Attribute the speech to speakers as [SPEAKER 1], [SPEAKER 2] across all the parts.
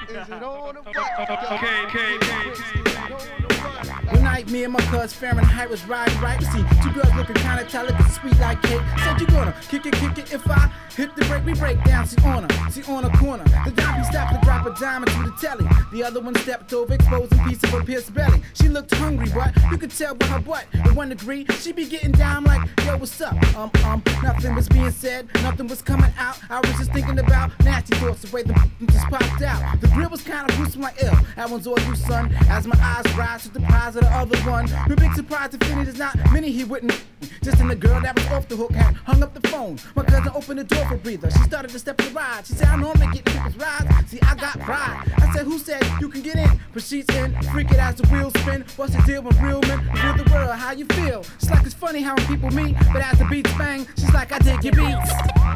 [SPEAKER 1] One night, me and my cuz Fahrenheit was riding right. See, two girls looking kinda talented, sweet like cake. Said you gonna kick it if I hit the break. We break down, she on a corner. The dime stopped to drop a dime into the telly. The other one stepped over, exposing piece of her pierced belly. She looked hungry, but you could tell by her butt. To 1 degree, she be getting down like, yo, what's up? Nothing was being said, nothing was coming out. I was just thinking about nasty thoughts, the way the just popped out. The grill was kinda gruesome like ill. That one's all you, son. As my eyes rise to the prize of the other one. The big surprise to finish is not many he wouldn't. Just in the girl that was off the hook had hung up the phone. My cousin opened the door for a breather. She started to step in the ride. She said, I normally get people's rides. See, I got pride. I said, who said you can get in? But she's in, freak it as the wheels spin. What's the deal with real men? Real the world, how you feel? She's like, it's funny how people meet, but as the beats bang, she's like, I dig your beats.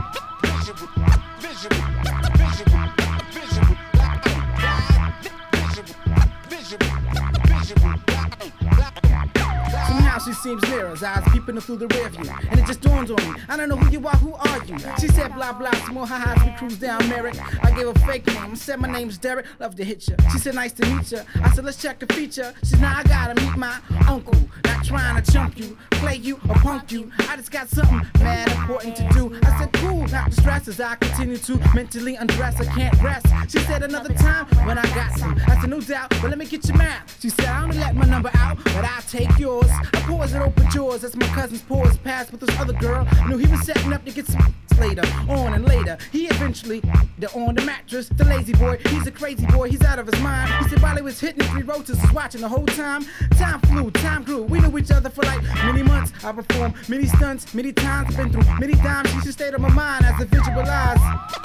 [SPEAKER 1] Somehow she seems near us, eyes peeping through the rear view. And it just dawns on me, I don't know who you are, who are you? She said blah blah, some more ha-has, we cruise down Merrick. I gave a fake name, I said my name's Derek, love to hit ya. She said nice to meet ya, I said let's check a feature. She said now I gotta meet my uncle, not trying to chump you, play you or punk you. I just got something mad important to do. I said cool, not distressed as I continue to mentally undress, I can't rest. She said another time when I got some. I said no doubt, but let me get your mouth. She said I only let my number out, but I'll take yours. I pause and open jaws as my cousin's pause passed with this other girl. I knew he was setting up to get some later, on and later. He eventually, on the mattress, the lazy boy, he's a crazy boy, he's out of his mind. He said while he was hitting 3 rotors, was watching the whole time. Time flew, time grew, we knew each other for like many months. I performed many stunts, many times, I've been through many dimes. She should stayed on my mind as I visualize.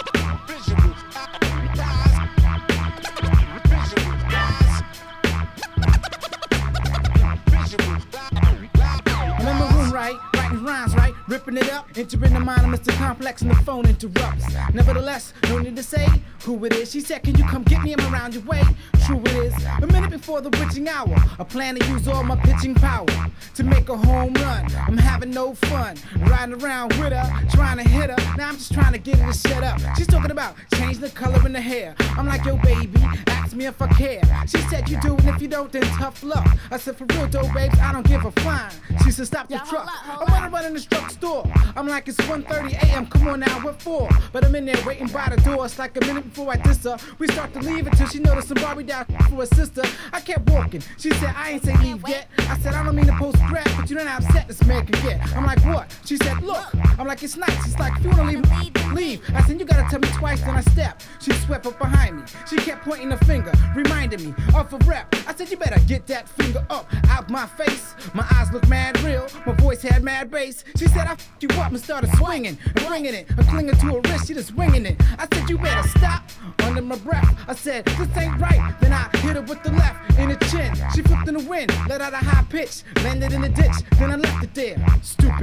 [SPEAKER 1] I'm in my room, right? Writing rhymes, right? Ripping it up, entering the mind of Mr. Complex and the phone interrupts. Nevertheless, no need to say who it is. She said, can you come get me? I'm around your way. True it is. A minute before the witching hour, I plan to use all my pitching power to make a home run. I'm having no fun, riding around with her, trying to hit her. Now I'm just trying to get her to shut up. She's talking about change the color in the hair. I'm like, yo baby, ask me if I care. She said you do, and if you don't, then tough luck. I said for real though, babes, I don't give a fine. She said stop the truck. I'm running the truck store. I'm like it's 1:30 a.m. Come on now, what for? But I'm in there waiting by the door. It's like a minute before I diss her. We start to leave until she noticed some Barbie down for her sister. I kept walking. She said I ain't say leave yet. I said I don't mean to post crap, but you don't know how upset this man can get. I'm like what? She said look. I'm like it's nice. She's like if you wanna leave. I said you gotta tell me twice, then I step. She swept up behind me. She kept pointing the finger, reminding me of a rep. I said you better get that finger up out my face. My eyes look mad real. My voice had mad bass. She said I f***ed you up and started swinging and bringing it. I'm clinging to her wrist, she just winging it. I said you better stop under my breath. I said this ain't right. Then I hit her with the left in the chin. She flipped in the wind, let out a high pitch, landed in the ditch. Then I left it there. Stupid.